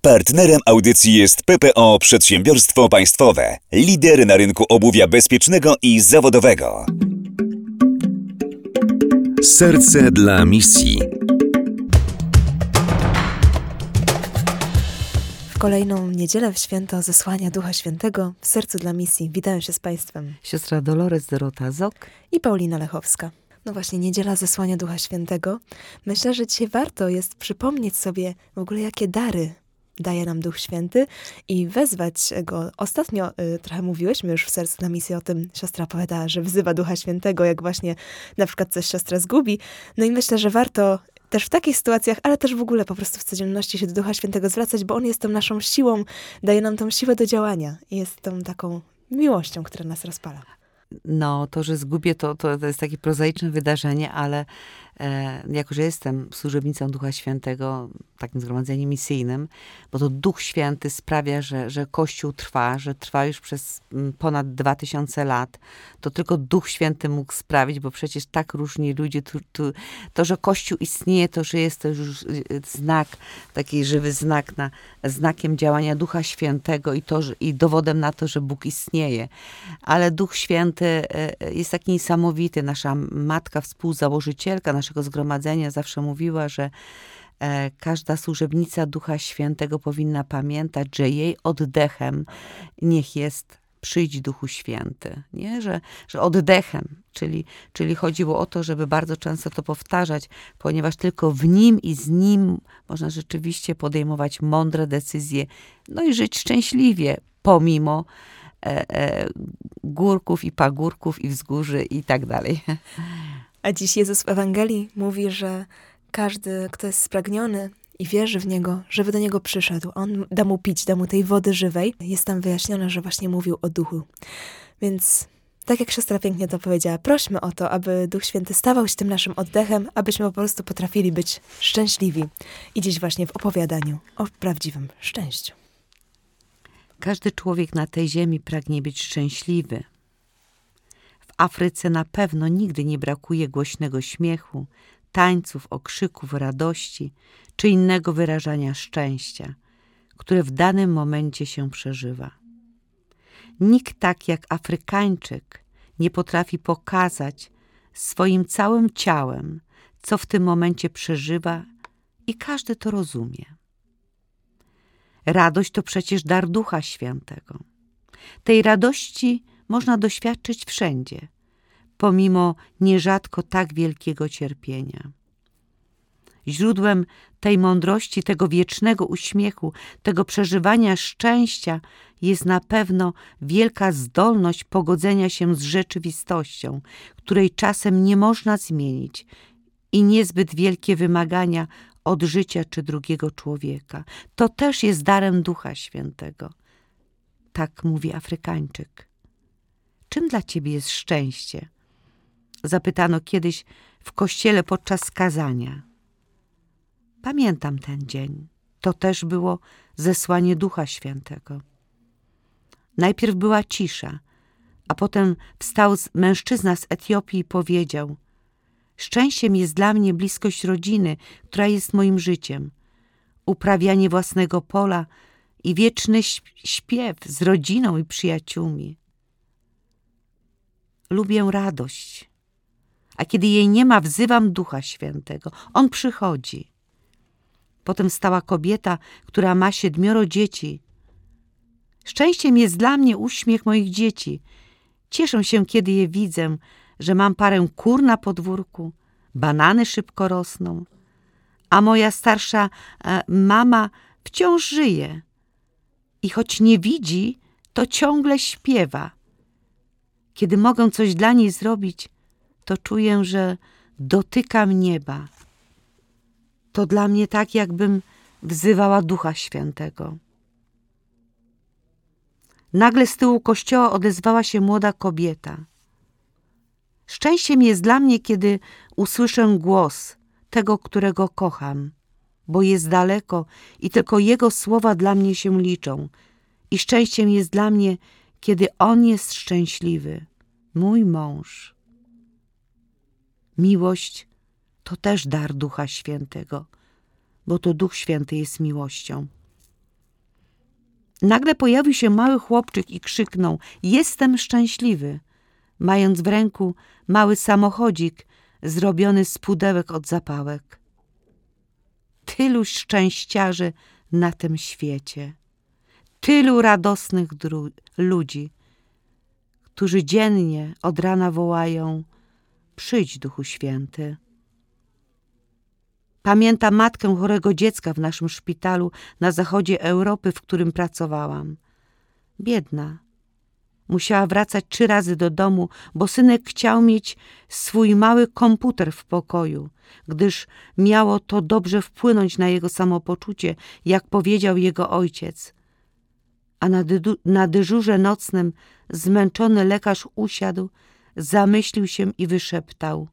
Partnerem audycji jest PPO Przedsiębiorstwo Państwowe, lider na rynku obuwia bezpiecznego i zawodowego. Serce dla misji. W kolejną niedzielę w święto zesłania Ducha Świętego w Sercu dla misji witają się z Państwem siostra Dolores Dorota Zok i Paulina Lechowska. No właśnie, niedziela zesłania Ducha Świętego. Myślę, że dzisiaj warto jest przypomnieć sobie w ogóle, jakie dary daje nam Duch Święty i wezwać go. Ostatnio trochę mówiłyśmy już w Sercu dla misji o tym, siostra opowiadała, że wzywa Ducha Świętego, jak właśnie na przykład coś siostra zgubi. No i myślę, że warto też w takich sytuacjach, ale też w ogóle po prostu w codzienności się do Ducha Świętego zwracać, bo On jest tą naszą siłą, daje nam tą siłę do działania i jest tą taką miłością, która nas rozpala. No, to, że zgubię, to jest takie prozaiczne wydarzenie, ale jako, że jestem służebnicą Ducha Świętego, takim zgromadzeniem misyjnym, bo to Duch Święty sprawia, że Kościół trwa, że trwa już przez ponad 2000 lat, to tylko Duch Święty mógł sprawić, bo przecież tak różni ludzie, to, że Kościół istnieje, to, że jest to już znak, taki żywy znak, znakiem działania Ducha Świętego i dowodem na to, że Bóg istnieje. Ale Duch Święty jest taki niesamowity. Nasza matka, współzałożycielka naszego zgromadzenia zawsze mówiła, że każda służebnica Ducha Świętego powinna pamiętać, że jej oddechem niech jest przyjdź Duchu Święty. Nie? Że oddechem, czyli chodziło o to, żeby bardzo często to powtarzać, ponieważ tylko w Nim i z Nim można rzeczywiście podejmować mądre decyzje, no i żyć szczęśliwie, pomimo górków i pagórków i wzgórzy i tak dalej. A dziś Jezus w Ewangelii mówi, że każdy, kto jest spragniony i wierzy w Niego, żeby do Niego przyszedł, On da mu pić, da mu tej wody żywej. Jest tam wyjaśnione, że właśnie mówił o Duchu. Więc tak jak siostra pięknie to powiedziała, prośmy o to, aby Duch Święty stawał się tym naszym oddechem, abyśmy po prostu potrafili być szczęśliwi. I dziś właśnie w opowiadaniu o prawdziwym szczęściu. Każdy człowiek na tej ziemi pragnie być szczęśliwy. W Afryce na pewno nigdy nie brakuje głośnego śmiechu, tańców, okrzyków, radości czy innego wyrażania szczęścia, które w danym momencie się przeżywa. Nikt tak jak Afrykańczyk nie potrafi pokazać swoim całym ciałem, co w tym momencie przeżywa i każdy to rozumie. Radość to przecież dar Ducha Świętego. Tej radości można doświadczyć wszędzie, pomimo nierzadko tak wielkiego cierpienia. Źródłem tej mądrości, tego wiecznego uśmiechu, tego przeżywania szczęścia jest na pewno wielka zdolność pogodzenia się z rzeczywistością, której czasem nie można zmienić, i niezbyt wielkie wymagania od życia czy drugiego człowieka. To też jest darem Ducha Świętego. Tak mówi Afrykańczyk. Czym dla ciebie jest szczęście? Zapytano kiedyś w kościele podczas kazania. Pamiętam ten dzień. To też było zesłanie Ducha Świętego. Najpierw była cisza, a potem wstał mężczyzna z Etiopii i powiedział: szczęściem jest dla mnie bliskość rodziny, która jest moim życiem, uprawianie własnego pola i wieczny śpiew z rodziną i przyjaciółmi. Lubię radość, a kiedy jej nie ma, wzywam Ducha Świętego. On przychodzi. Potem stała kobieta, która ma 7 dzieci. Szczęściem jest dla mnie uśmiech moich dzieci. Cieszę się, kiedy je widzę, że mam parę kur na podwórku, banany szybko rosną, a moja starsza mama wciąż żyje i choć nie widzi, to ciągle śpiewa. Kiedy mogę coś dla niej zrobić, to czuję, że dotykam nieba. To dla mnie tak, jakbym wzywała Ducha Świętego. Nagle z tyłu kościoła odezwała się młoda kobieta. Szczęściem jest dla mnie, kiedy usłyszę głos tego, którego kocham, bo jest daleko i tylko Jego słowa dla mnie się liczą. I szczęściem jest dla mnie, kiedy On jest szczęśliwy, mój mąż. Miłość to też dar Ducha Świętego, bo to Duch Święty jest miłością. Nagle pojawił się mały chłopczyk i krzyknął: jestem szczęśliwy, mając w ręku mały samochodzik zrobiony z pudełek od zapałek. Tylu szczęściarzy na tym świecie, tylu radosnych ludzi, którzy dziennie od rana wołają: przyjdź, Duchu Święty. Pamiętam matkę chorego dziecka w naszym szpitalu na zachodzie Europy, w którym pracowałam. Biedna. Musiała wracać 3 razy do domu, bo synek chciał mieć swój mały komputer w pokoju, gdyż miało to dobrze wpłynąć na jego samopoczucie, jak powiedział jego ojciec. A na dyżurze nocnym zmęczony lekarz usiadł, zamyślił się i wyszeptał: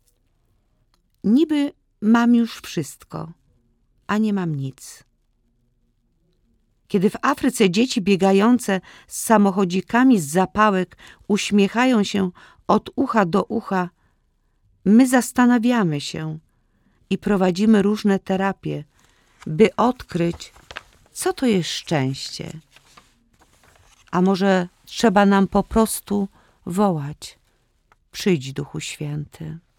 niby mam już wszystko, a nie mam nic. Kiedy w Afryce dzieci biegające z samochodzikami z zapałek uśmiechają się od ucha do ucha, my zastanawiamy się i prowadzimy różne terapie, by odkryć, co to jest szczęście. A może trzeba nam po prostu wołać: przyjdź, Duchu Święty.